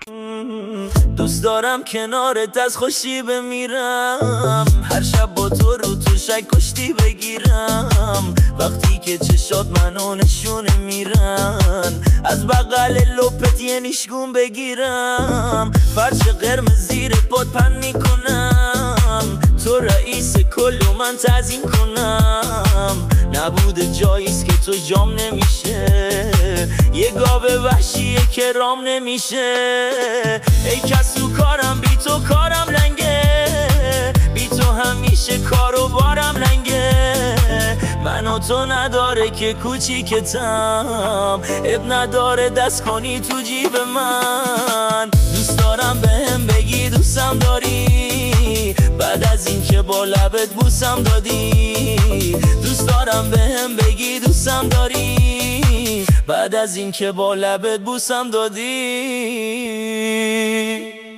دوست دارم کنارت از خوشی بمیرم، هر شب با تو رو توشک کشتی بگیرم. وقتی که چشات منو نشونه میرن، از بغل لپت یه نیشگون بگیرم. فرش قرمز زیر پات پن میکنم، تو رئیس کل و من تعظیم کنم. نبوده جاییست که تو جام نمیشه، یه گاو وحشیه که رام نمیشه. ای کس تو کارم بی تو کارم لنگه، بی تو همیشه کار و بارم لنگه. من و تو نداره که کوچیکتم، اب نداره دست کنی تو جیب من. دوست دارم بهم بگی دوستم داری، بعد از این که با لبت بوسم دادی. دوست دارم بهم بگی دوستم داری، بعد از این که با لبت بوسم دادی.